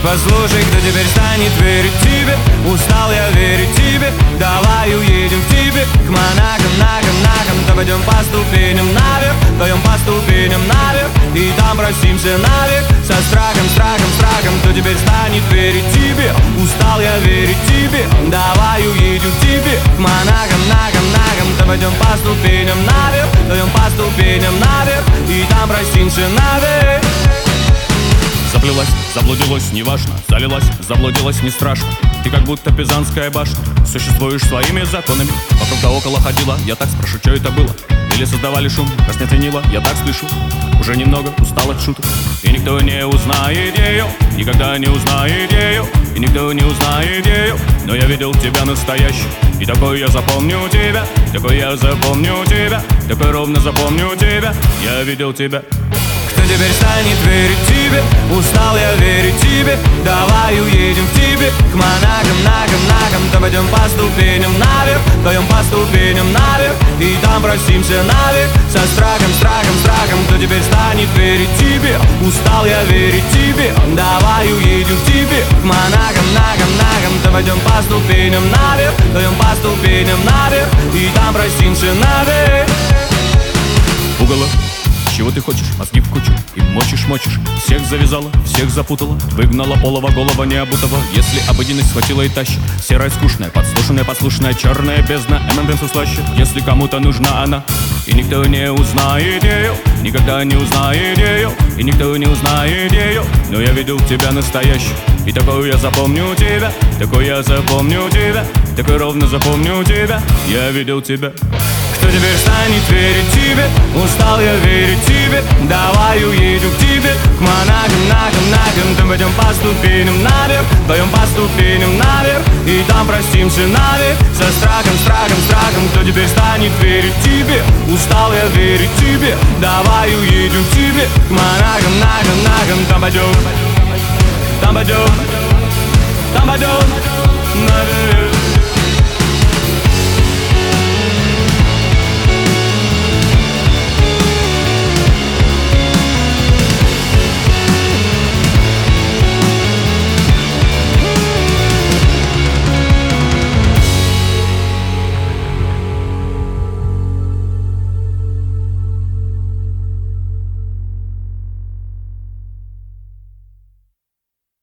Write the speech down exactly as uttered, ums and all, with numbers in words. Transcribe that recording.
Послушай, кто теперь станет верить тебе? Устал я верить тебе. Давай уедем в Тибет к монахам, нахам, нахам. Да пойдем по ступеням наверх, пойдем по ступеням наверх, и там простимся навек. Со страхом, страхом, страхом. Кто теперь станет верить тебе? Устал я верить тебе. Давай уедем в Тибет к монахам, нахам, нахам. Да пойдем по ступеням наверх, пойдем по ступеням наверх, и там простимся навек. Заплелась, заблудилась, неважно. Залилась, заблудилась, не страшно. Ты как будто пизанская башня. Существуешь своими законами. Вокруг да около ходила, я так спрошу, что это было? Или создавали шум, краснет винила, я так слышу. Уже немного устал от шуток. И никто не узнает ее, никогда не узнает ее, и никто не узнает ее. Но я видел тебя настоящий, и такой я запомню тебя, такой я запомню тебя, такой ровно запомню тебя. Я видел тебя. Кто теперь станет верить тебе? Устал я верить тебе. Давай уедем в Тибет к монахам, нахам, нахам. Да пойдем по ступеням наверх, пойдем по ступеням наверх, и там простимся навек. Со страхом, страхом, страхом. Кто теперь станет верить тебе? Устал я верить тебе. Давай уедем в Тибет к монахам, нахам, нахам. Да пойдем по ступеням наверх, пойдем по ступеням наверх, и там простимся навек. Пугало, чего ты хочешь? Мозги в кучу и мочишь-мочишь. Всех завязала, всех запутала, выгнала полова голова необутого. Если обыденность схватила и тащит, серая скучная, подслушанная, послушная, черная бездна, эм эм эм слаще. Если кому-то нужна она, и никто не узнает ее, никогда не узнает ее, и никто не узнает ее. Но я видел тебя настоящий, и такой я запомню тебя, такой я запомню тебя, такой ровно запомню тебя. Я видел тебя. Кто теперь станет верить тебе? Устал я верить тебе. Давай уедем в Тибет к монахам, нахам, нахам. Там пойдем по ступеням наверх, пойдем по ступеням наверх, и там простимся навек. Со страхом, страхом, страхом. Кто теперь станет верить тебе? Устал я верить тебе. Давай уедем в Тибет к монахам, нахам, нахам. Там пойдем, там пойдем, там пойдем наверх.